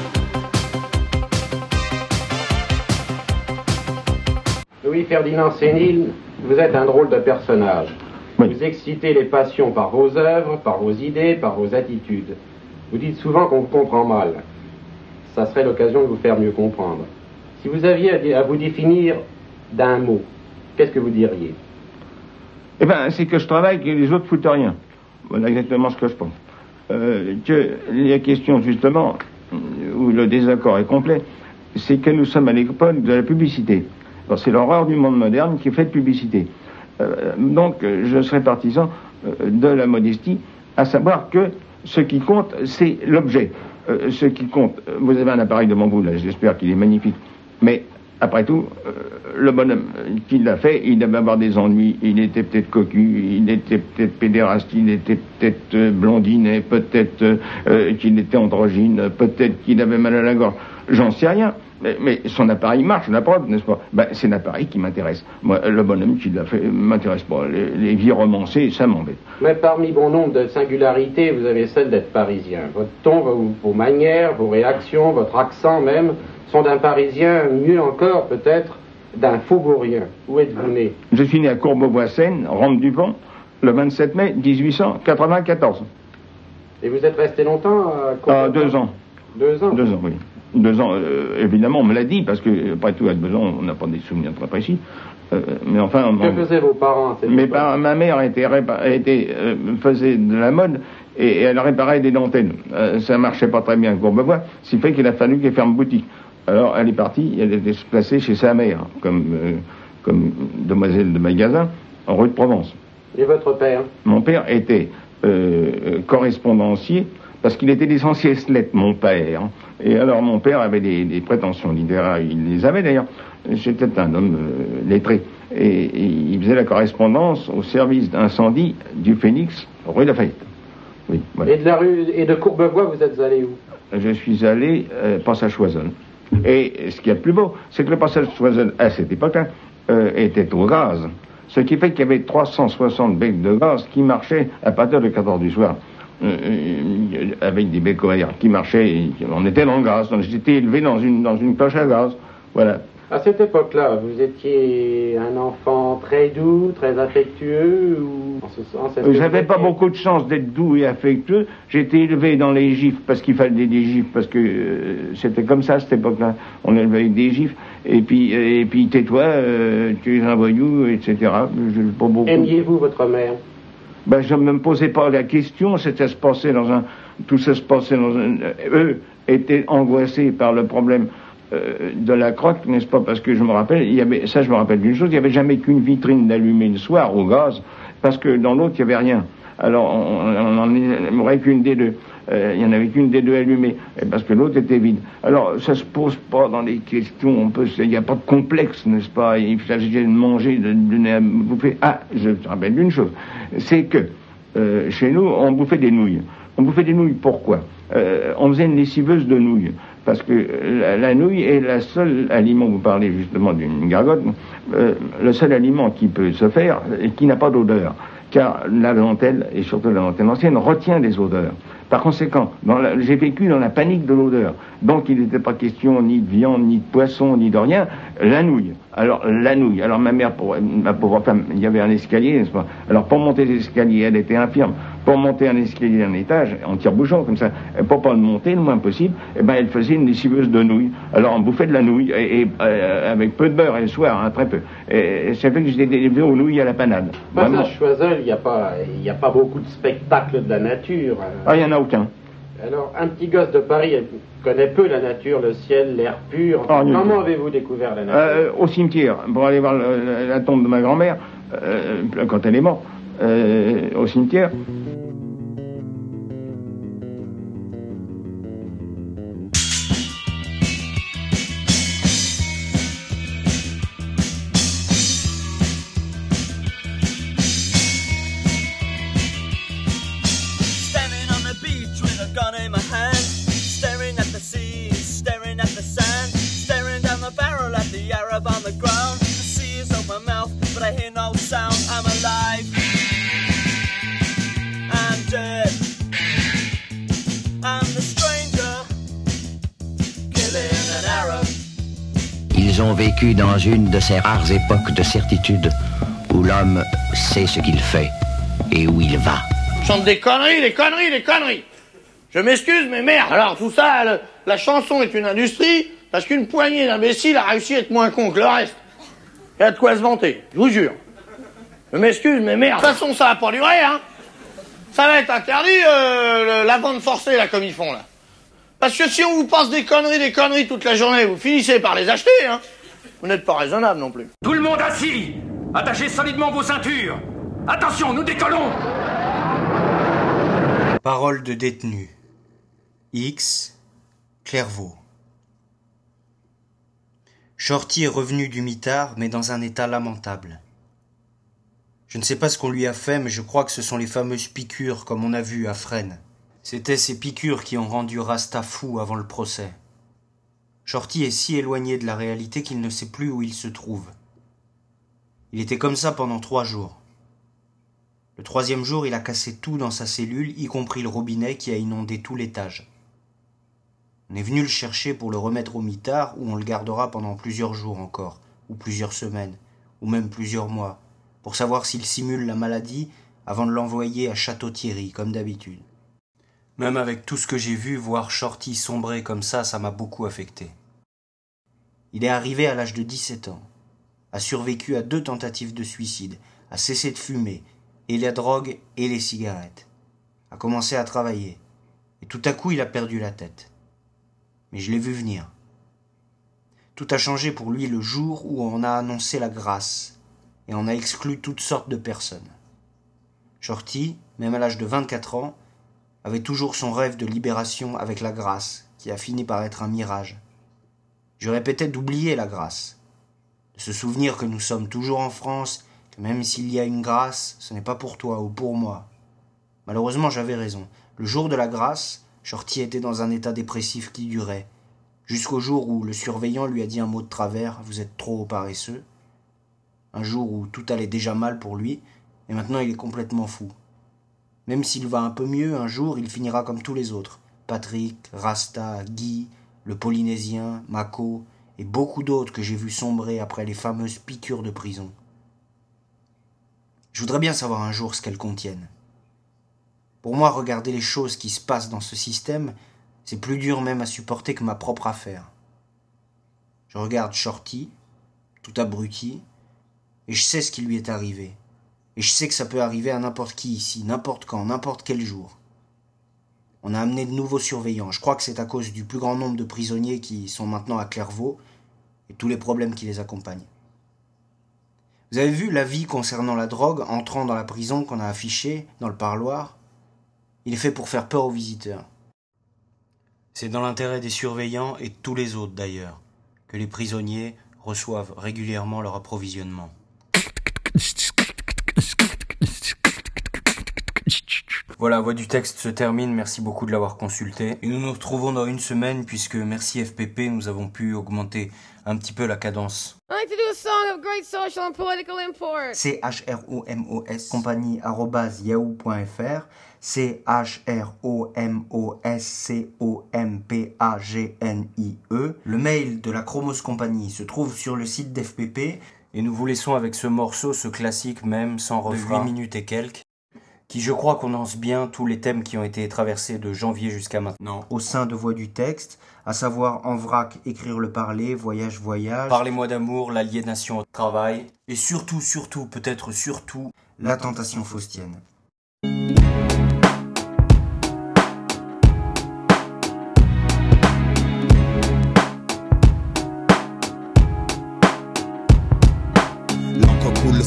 Louis-Ferdinand Sénil, vous êtes un drôle de personnage. Vous excitez les passions par vos œuvres, par vos idées, par vos attitudes. Vous dites souvent qu'on vous comprend mal. Ça serait l'occasion de vous faire mieux comprendre. Si vous aviez à vous définir d'un mot, qu'est-ce que vous diriez? Eh bien, c'est que je travaille et que les autres foutent rien. Voilà exactement ce que je pense. Euh, que la question, justement, où le désaccord est complet, c'est que nous sommes à l'époque de la publicité. Alors, c'est l'horreur du monde moderne qui fait de publicité. Euh, donc, je serais partisan euh, de la modestie, à savoir que ce qui compte, c'est l'objet. Euh, ce qui compte, vous avez un appareil devant vous, là, j'espère qu'il est magnifique. Mais, après tout, euh, le bonhomme qui l'a fait, il devait avoir des ennuis, il était peut-être cocu, il était peut-être pédéraste, il était peut-être euh, blondinet, peut-être euh, qu'il était androgyne, peut-être qu'il avait mal à la gorge. J'en sais rien. Mais, mais son appareil marche, la preuve, n'est-ce pas? Ben, c'est l'appareil qui m'intéresse. Moi, le bonhomme qui l'a fait m'intéresse pas. Les, les vies romancées, ça m'embête. Mais parmi bon nombre de singularités, vous avez celle d'être parisien. Votre ton, vos, vos manières, vos réactions, votre accent même, sont d'un parisien, mieux encore peut-être, d'un faubourien. Où êtes-vous né? Je suis né à Courbevoie-Seine, Rampe-du-Pont, le vingt-sept mai mille huit cent quatre-vingt-quatorze. Et vous êtes resté longtemps à Courbevoie? Ah, deux ans. Deux ans? Deux ans, oui. Deux ans, euh, évidemment, on me l'a dit, parce que, après tout, à deux ans, on n'a pas des souvenirs très précis. Euh, mais enfin... Que faisaient vos parents? Mes parents, ma mère était, répa- était, euh, faisait de la mode, et, et elle réparait des dentelles. Euh, ça marchait pas très bien à Courbevoie, ce qui fait qu'il a fallu qu'elle ferme boutique. Alors, elle est partie, elle était placée chez sa mère, comme, euh, comme demoiselle de magasin, en rue de Provence. Et votre père? Mon père était euh, correspondancier, parce qu'il était des anciennes lettres, mon père. Et alors, mon père avait des, des prétentions littéraires, il les avait d'ailleurs. C'était un homme euh, lettré. Et, et il faisait la correspondance au service d'incendie du Phénix, rue Lafayette. Oui, voilà. Et de la rue, et de Courbevoie, vous êtes allé où? Je suis allé, euh, passage Choiseul. Et ce qu'il y a de plus beau, c'est que le passage Choiseul, à cette époque-là, euh, était au gaz. Ce qui fait qu'il y avait trois cent soixante becs de gaz qui marchaient à partir de quatre heures du soir. Euh, avec des becs O R qui marchaient, et on était dans le gaz, donc j'étais élevé dans une, dans une cloche à gaz, voilà. À cette époque-là, vous étiez un enfant très doux, très affectueux, ou en ce sens? J'avais pas beaucoup de chance d'être doux et affectueux, j'étais élevé dans les gifles, parce qu'il fallait des gifles, parce que euh, c'était comme ça à cette époque-là, on élevait avec des gifles, et puis, et puis tais-toi, euh, tu es un voyou, et cetera. Je, pas beaucoup. Aimiez-vous votre mère? Ben, je ne me posais pas la question, c'était se passer dans un... Tout ça se passait dans un... Eux étaient angoissés par le problème euh, de la croque, n'est-ce pas? Parce que je me rappelle, il y avait... Ça, je me rappelle d'une chose, il n'y avait jamais qu'une vitrine d'allumée le soir au gaz, parce que dans l'autre, il n'y avait rien. Alors, on n'en aurait qu'une des deux. Euh, il n'y en avait qu'une des deux allumée, parce que l'autre était vide. Alors, ça se pose pas dans les questions, on peut... Il n'y a pas de complexe, n'est-ce pas? Il s'agissait de manger, de donner à bouffer. Ah, je me rappelle d'une chose, c'est que euh, chez nous, on bouffait des nouilles. On bouffait des nouilles, pourquoi? euh, On faisait une lessiveuse de nouilles, parce que la, la nouille est la seule aliment, vous parlez justement d'une gargote, euh, le seul aliment qui peut se faire et qui n'a pas d'odeur, car la dentelle, et surtout la dentelle ancienne, retient des odeurs. Par conséquent, j'ai vécu dans la panique de l'odeur. Donc il n'était pas question ni de viande, ni de poisson, ni de rien. La nouille. Alors, la nouille. Alors ma mère, pour, ma pauvre femme, il y avait un escalier, n'est-ce pas? Alors pour monter l'escalier, elle était infirme. Pour monter un escalier d'un étage, en tire-bouchon, comme ça, pour pas le monter le moins possible, eh ben elle faisait une lessiveuse de nouilles. Alors on bouffait de la nouille, et, et euh, avec peu de beurre, et le soir, hein, très peu. Et ça fait que j'étais élevé aux nouilles à la panade. Passage Choiseul, il n'y a pas, il n'y a pas beaucoup de spectacles de la nature. Ah, il n'y en a aucun. Alors, un petit gosse de Paris connaît peu la nature, le ciel, l'air pur. Ah, comment avez-vous découvert la nature? euh, Au cimetière, pour aller voir le, la tombe de ma grand-mère, euh, quand elle est morte. euh, au cimetière. Ils ont vécu dans une de ces rares époques de certitude où l'homme sait ce qu'il fait et où il va. Chante des conneries, des conneries, des conneries. Je m'excuse, mais merde. Alors tout ça, le, la chanson est une industrie parce qu'une poignée d'imbéciles a réussi à être moins con que le reste. Il y a de quoi se vanter, je vous jure. Je m'excuse, mais merde. De toute façon, ça va pas durer, hein. Ça va être interdit, euh, la vente forcée, là, comme ils font, là. Parce que si on vous passe des conneries, des conneries toute la journée, vous finissez par les acheter, hein. Vous n'êtes pas raisonnable non plus. Tout le monde assis. Attachez solidement vos ceintures. Attention, nous décollons. Parole de détenu. X. Clairvaux. Shorty est revenu du mitard, mais dans un état lamentable. Je ne sais pas ce qu'on lui a fait, mais je crois que ce sont les fameuses piqûres, comme on a vu à Fresnes. C'était ces piqûres qui ont rendu Rasta fou avant le procès. Shorty est si éloigné de la réalité qu'il ne sait plus où il se trouve. Il était comme ça pendant trois jours. Le troisième jour, il a cassé tout dans sa cellule, y compris le robinet qui a inondé tout l'étage. On est venu le chercher pour le remettre au mitard, où on le gardera pendant plusieurs jours encore, ou plusieurs semaines, ou même plusieurs mois, pour savoir s'il simule la maladie avant de l'envoyer à Château-Thierry, comme d'habitude. Même avec tout ce que j'ai vu, voir Shorty sombrer comme ça, ça m'a beaucoup affecté. Il est arrivé à l'âge de dix-sept ans, a survécu à deux tentatives de suicide, a cessé de fumer, et la drogue et les cigarettes, a commencé à travailler, et tout à coup il a perdu la tête. Mais je l'ai vu venir. Tout a changé pour lui le jour où on a annoncé la grâce, et on a exclu toutes sortes de personnes. Shorty, même à l'âge de vingt-quatre ans, avait toujours son rêve de libération avec la grâce, qui a fini par être un mirage. Je répétais d'oublier la grâce, de se souvenir que nous sommes toujours en France, que même s'il y a une grâce, ce n'est pas pour toi ou pour moi. Malheureusement, j'avais raison. Le jour de la grâce, Shorty était dans un état dépressif qui durait, jusqu'au jour où le surveillant lui a dit un mot de travers « Vous êtes trop paresseux ». Un jour où tout allait déjà mal pour lui, et maintenant il est complètement fou. Même s'il va un peu mieux, un jour, il finira comme tous les autres. Patrick, Rasta, Guy, le Polynésien, Mako, et beaucoup d'autres que j'ai vus sombrer après les fameuses piqûres de prison. Je voudrais bien savoir un jour ce qu'elles contiennent. Pour moi, regarder les choses qui se passent dans ce système, c'est plus dur même à supporter que ma propre affaire. Je regarde Shorty, tout abruti, et je sais ce qui lui est arrivé. Et je sais que ça peut arriver à n'importe qui ici, n'importe quand, n'importe quel jour. On a amené de nouveaux surveillants. Je crois que c'est à cause du plus grand nombre de prisonniers qui sont maintenant à Clairvaux et tous les problèmes qui les accompagnent. Vous avez vu l'avis concernant la drogue entrant dans la prison qu'on a affiché dans le parloir? Il est fait pour faire peur aux visiteurs. C'est dans l'intérêt des surveillants et de tous les autres d'ailleurs, que les prisonniers reçoivent régulièrement leur approvisionnement. Voilà, Voix du texte se termine, merci beaucoup de l'avoir consulté. Et nous nous retrouvons dans une semaine puisque merci F P P, nous avons pu augmenter un petit peu la cadence. I like to do a song of great social and political import. C H R O M O S compagnie arobase yahoo point f r C H R O M O S C O M P A G N I E. Le mail de la Chromos Compagnie se trouve sur le site d'F P P et nous vous laissons avec ce morceau, ce classique même, sans refrain, de huit minutes et quelques, qui je crois condense bien tous les thèmes qui ont été traversés de janvier jusqu'à maintenant au sein de Voix du texte, à savoir en vrac, écrire le parler, voyage, voyage, parlez-moi d'amour, l'aliénation au travail, et surtout, surtout, peut-être surtout, la tentation faustienne. L'encre coule, le sang se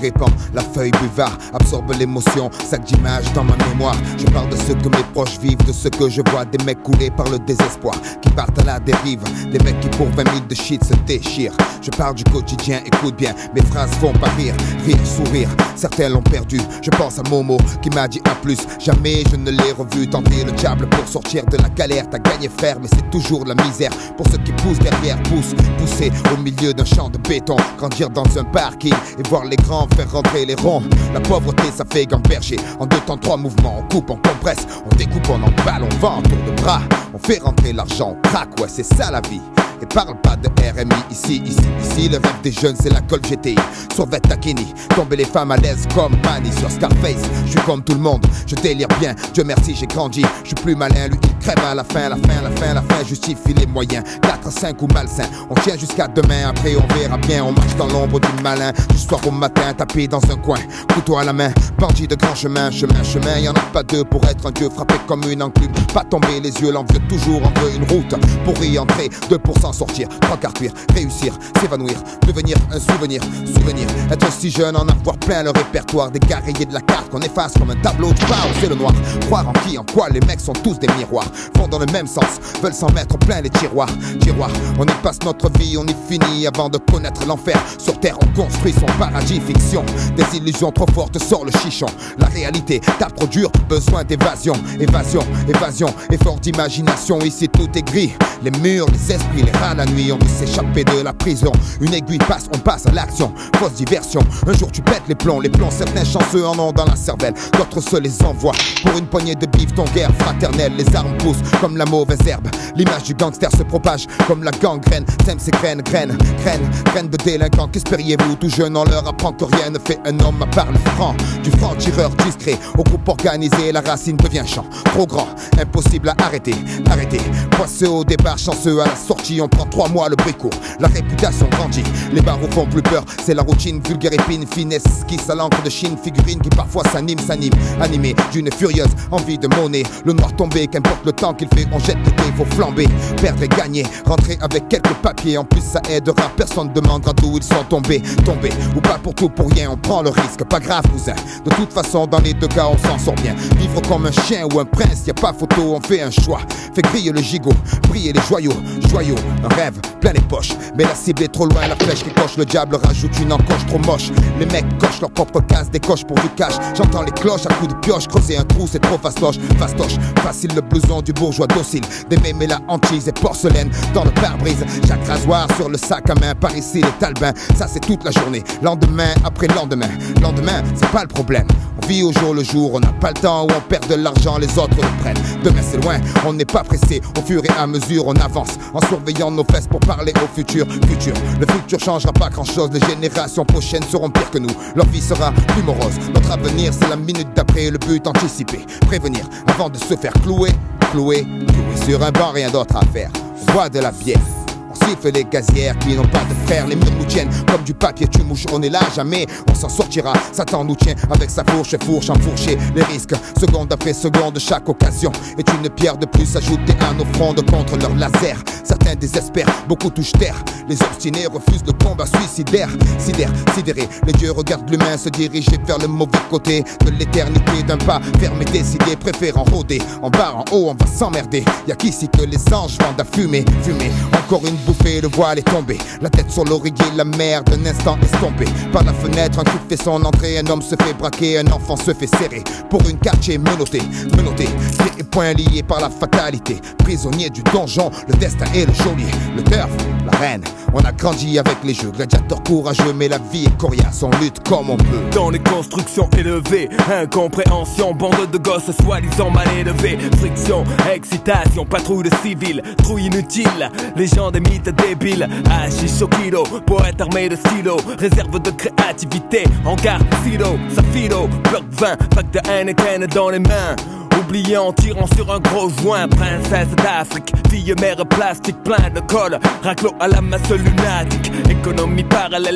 répand, la feuille buvard absorbe l'émotion, sac d'images dans ma mémoire. Je parle de ce que mes proches vivent, de ce que je vois, des mecs coulés par le désespoir, qui partent à la dérive, des mecs qui pour vingt mille de shit se déchirent. Je parle du quotidien, écoute bien, mes phrases font pas rire, rire, sourire, certains l'ont perdu. Je pense à Momo qui m'a dit à plus, jamais je ne l'ai revu tenter le diable pour sortir de la galère. T'as gagné frère, mais c'est toujours la misère pour ceux qui poussent derrière, poussent, pousser au milieu d'un champ de béton, grandir dans un parking et voir les grands faire rentrer les ronds. La pauvreté ça fait gamberger, en deux temps trois mouvements, on coupe, on compresse, on découpe, on emballe, on vend en tour de bras, on fait rentrer l'argent, on craque, ouais c'est ça la vie. Et parle pas de R M I ici, ici, ici. Le rêve des jeunes c'est la Col G T I. Sur Takini, tomber les femmes à l'aise comme Manny sur Scarface. Je suis comme tout le monde, je délire bien. Dieu merci j'ai grandi, je suis plus malin. Lui il crève à la fin, la fin, la fin, la fin. Justifie les moyens, quatre, cinq ou malsain. On tient jusqu'à demain, après on verra bien. On marche dans l'ombre du malin, du soir au matin. Tapé dans un coin, couteau à la main. Bandit de grand chemin, chemin, chemin. Y'en a pas deux pour être un dieu frappé comme une enclume. Pas tomber les yeux, l'envieux toujours en veut une route. Pour y entrer, deux pour cent sortir, trois quarts cuire, réussir, s'évanouir, devenir un souvenir, souvenir, être si jeune, en avoir plein le répertoire, des gars rayés de la carte qu'on efface comme un tableau du bar, c'est le noir, croire en qui, en quoi, les mecs sont tous des miroirs, vont dans le même sens, veulent s'en mettre plein les tiroirs, tiroirs, on y passe notre vie, on y finit avant de connaître l'enfer, sur terre on construit son paradis, fiction, des illusions trop fortes sort le chichon, la réalité tape trop dur, besoin d'évasion, évasion, évasion, effort d'imagination, ici tout est gris, les murs, les esprits, les rats la nuit, on veut s'échapper de la prison. Une aiguille passe, on passe à l'action. Fausse diversion, un jour tu pètes les plombs. Les plombs, certains chanceux en ont dans la cervelle, d'autres se les envoient. Pour une poignée de bif, ton guerre fraternelle. Les armes poussent comme la mauvaise herbe. L'image du gangster se propage comme la gangrène. Sème ses graines, graines, graines, graines de délinquants. Qu'espériez-vous, tout jeune, on leur apprend que rien ne fait un homme à part le franc. Du franc tireur discret au groupe organisé, la racine devient champ. Trop grand, impossible à arrêter, arrêter. Poisseux au départ, chanceux à la sortie, on prend trois mois le bruit court, la réputation grandit, les barreaux font plus peur, c'est la routine, vulgaire épine, finesse, esquisse à l'encre de Chine, figurine qui parfois s'anime, s'anime, animé d'une furieuse envie de monnaie, le noir tombé, qu'importe le temps qu'il fait, on jette l'épée, faut flamber, perdre et gagner, rentrer avec quelques papiers, en plus ça aidera, personne demandera d'où ils sont tombés, tombés, ou pas pour tout pour rien, on prend le risque, pas grave cousin, de toute façon dans les deux cas on s'en sort bien, vivre comme un chien ou un prince, y a pas photo, on fait un choix, fait griller le gigot, briller les joyaux, joyaux, un rêve, plein les poches, mais la cible est trop loin, la flèche qui coche, le diable rajoute une encoche trop moche. Les mecs cochent leur propre case, décochent pour du cash. J'entends les cloches à coups de pioche, creuser un trou c'est trop fastoche, fastoche. Facile le blouson du bourgeois docile, des mémés la hantise et porcelaine dans le pare-brise. Chaque rasoir sur le sac à main, par ici les talbins, ça c'est toute la journée, lendemain après lendemain. Lendemain c'est pas le problème, on vit au jour le jour, on n'a pas le temps où on perd de l'argent, les autres le prennent. Demain c'est loin, on n'est pas pressé, au fur et à mesure on avance, en surveillant nos fesses pour parler au futur, futur. Le futur changera pas grand chose, les générations prochaines seront pires que nous, leur vie sera plus morose. Notre avenir c'est la minute d'après, le but anticipé, prévenir avant de se faire clouer, clouer, clouer sur un banc, rien d'autre à faire. On boit de la bière, on siffle les gazières qui n'ont pas de fer, les murs nous tiennent comme du papier, tu mouches, on est là jamais, on s'en sortira, Satan nous tient avec sa fourche et fourche enfourchée, les risques, seconde après seconde, chaque occasion est une pierre de plus ajoutée à nos frondes contre leur laser. Certains désespèrent, beaucoup touchent terre, les obstinés refusent le combat suicidaire, sidère, sidéré, les dieux regardent l'humain se diriger vers le mauvais côté de l'éternité, d'un pas fermé, décidé, préférant rôder, en bas, en haut, on va s'emmerder, y'a qu'ici que les anges vendent à fumer, fumer, encore une bouffée, le voile est tombé, la tête sur l'oreiller, la mer d'un instant estompée, par la fenêtre, un coup fait son entrée, un homme se fait braquer, un enfant se fait serrer, pour une quartier menotté, menotté, pieds et poings liés par la fatalité, prisonnier du donjon, le destin est le geôlier, le turf, la reine, on a grandi avec les jeux, gladiateurs courageux, mais la vie est coriace, on lutte comme on peut. Dans les constructions élevées, incompréhension, bande de gosses soi-disant mal élevés, friction, excitation, patrouille de civils, trouille inutile, les gens des mythes débiles, hachiche au kilo, poète armé de stylo, réserve de créativité, hangar, silo, safilo, bloc vingt, pack de Heineken dans les mains. Oublié en tirant sur un gros joint, princesse d'Afrique, fille mère plastique, plein de colle, raclo à la masse lunatique, économie parallèle, l'équipe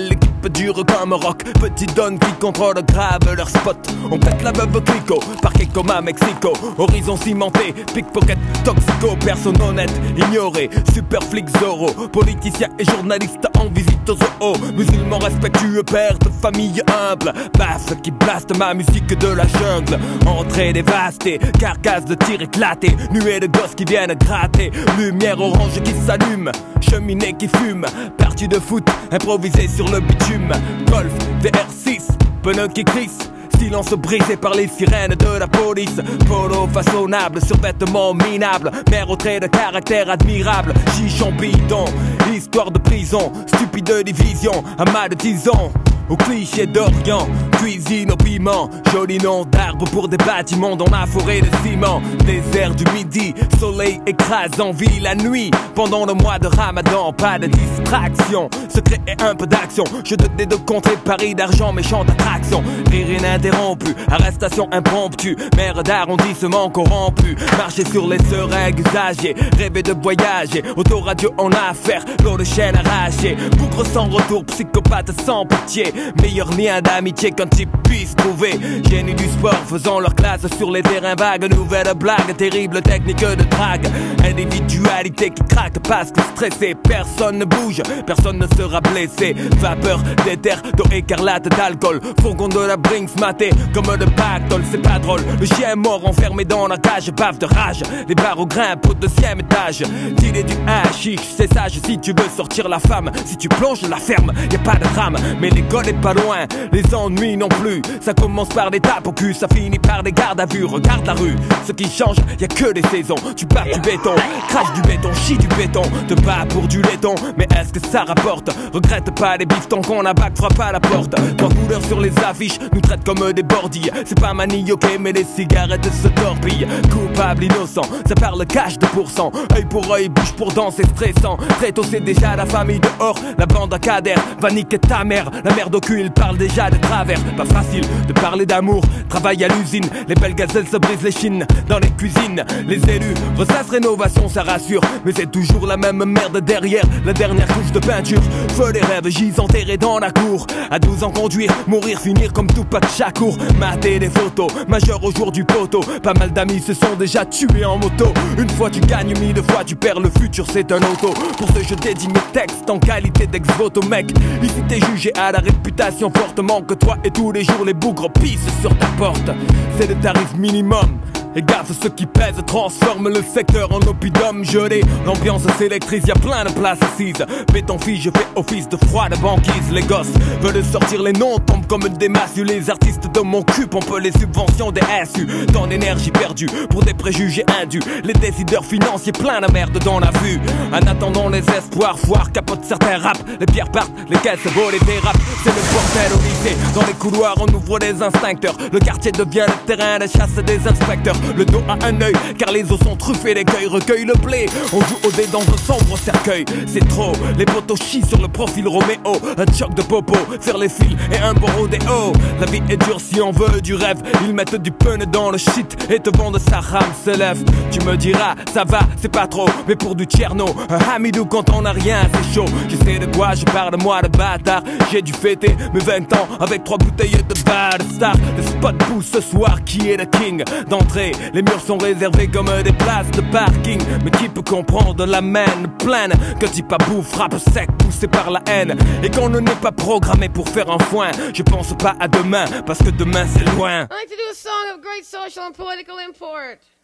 type dur comme rock. Petite donne qui contrôle grave leur spot. On pète la veuve Clico, parquet comme à Mexico. Horizon cimenté, pickpocket, toxico. Personne honnête, ignoré, super flic Zorro. Politicien et journaliste en visite au zoo. Musulman respectueux, père de famille humble. Basse qui blaste ma musique de la jungle. Entrée dévastée, carcasse de tir éclaté. Nuée de gosses qui viennent gratter. Lumière orange qui s'allume, cheminée qui fume. Partie de foot, improvisée sur le bitume. Golf, V R six, pneus qui crissent. Silence brisé par les sirènes de la police. Polo façonnable, survêtement minable. Mère au trait de caractère admirable. Chichon bidon, histoire de prison. Stupide division, amas de tisons. Au cliché d'Orient, cuisine au piment. Joli nom d'arbre pour des bâtiments dans la forêt de ciment. Désert du midi, soleil écrase en vie la nuit. Pendant le mois de Ramadan, pas de distraction. Secret et un peu d'action. Je te dés de contrer Paris d'argent, méchante attraction. Rire ininterrompu, arrestation impromptue. Maire d'arrondissement corrompu. Marcher sur les seringues usagées. Rêver de voyager, autoradio en affaire. L'eau de chaîne arrachée. Bougre sans retour, psychopathe sans pitié. Meilleur lien d'amitié qu'un type puisse trouver. Génie du sport faisant leur classe sur les terrains vagues. Nouvelle blague, terrible technique de drague. Individualité qui craque parce que stressé. Personne ne bouge, personne ne sera blessé. Vapeur d'éther, d'eau écarlate, d'alcool. Fourgon de la Brinks maté comme de pactole. C'est pas drôle, le chien mort enfermé dans la cage. Bave de rage, les barreaux grimpent au deuxième étage. T'il est du hashish, c'est sage si tu veux sortir la femme. Si tu plonges la ferme, y a pas de drame. Mais l'école est pas loin, les ennuis non plus. Ça commence par des tapes au cul, ça finit par des gardes à vue. Regarde la rue, ce qui change, y a que des saisons. Tu bats du béton, crache du béton, chie du béton. Te bats pour du laiton, mais est-ce que ça rapporte? Regrette pas les bifs tant qu'on a bac, frappe à la porte. Trois couleurs sur les affiches, nous traitent comme des bordilles. C'est pas manioqué, mais les cigarettes se torpillent. Coupable, innocent, ça parle cash de pourcent. Œil pour œil, bouche pour dent, c'est stressant. Très tôt c'est déjà la famille dehors, la bande à cadère va niquer ta mère. La mère d'au cul, il parle déjà de travers. Pas facile de parler d'amour, travail à l'usine. Les belles gazelles se brisent les chines dans les cuisines. Les élus ressassent rénovation, ça rassure. Mais c'est toujours la même merde derrière la dernière couche de peinture. Feu les rêves, gis enterrés dans la cour. À douze ans conduire, mourir, finir comme Tupac Shakur. Mater des photos, majeur au jour du poteau. Pas mal d'amis se sont déjà tués en moto. Une fois tu gagnes, mille fois tu perds, le futur c'est un auto. Pour ce je dédie mes textes en qualité d'ex-voto mec. Ici t'es jugé à la réputation fortement que toi et tous les jours les bougres pissent sur ta porte. C'est le tarif minimum. Et gaffe, ceux qui pèsent transforment le secteur en oppidum gelé. L'ambiance s'électrise, y'a plein de places assises. Béton fille, je fais office de froide banquise. Les gosses veulent sortir les noms, tombent comme des massues. Les artistes de mon cul pompent les subventions des S U. Tant d'énergie perdue pour des préjugés indus. Les décideurs financiers plein de merde dans la vue. En attendant les espoirs, foire capote certains raps. Les pierres partent, les caisses volent et dérapent. C'est le bordel au lycée. Dans les couloirs on ouvre les instincteurs. Le quartier devient le terrain de chasse des inspecteurs. Le dos à un œil, car les os sont truffés, l'écueil recueille le blé. On joue au dé dans un sombre cercueil. C'est trop, les potos chient sur le profil Roméo. Un choc de popo, faire les fils et un bon rodéo. La vie est dure si on veut du rêve. Ils mettent du pun dans le shit et te vendent sa rame se lève. Tu me diras, ça va, c'est pas trop. Mais pour du tcherno, un hamidou quand on a rien, c'est chaud. Je sais de quoi je parle, moi de bâtard. J'ai dû fêter mes vingt ans avec trois bouteilles de bad star. Le spot pousse ce soir, qui est le king d'entrée. Les murs sont réservés comme des places de parking. Mais qui peut comprendre la main pleine que type à bout frappe sec poussé par la haine. Et qu'on ne n'est pas programmé pour faire un foin. Je pense pas à demain parce que demain c'est loin. I like to do a song of great social and political import.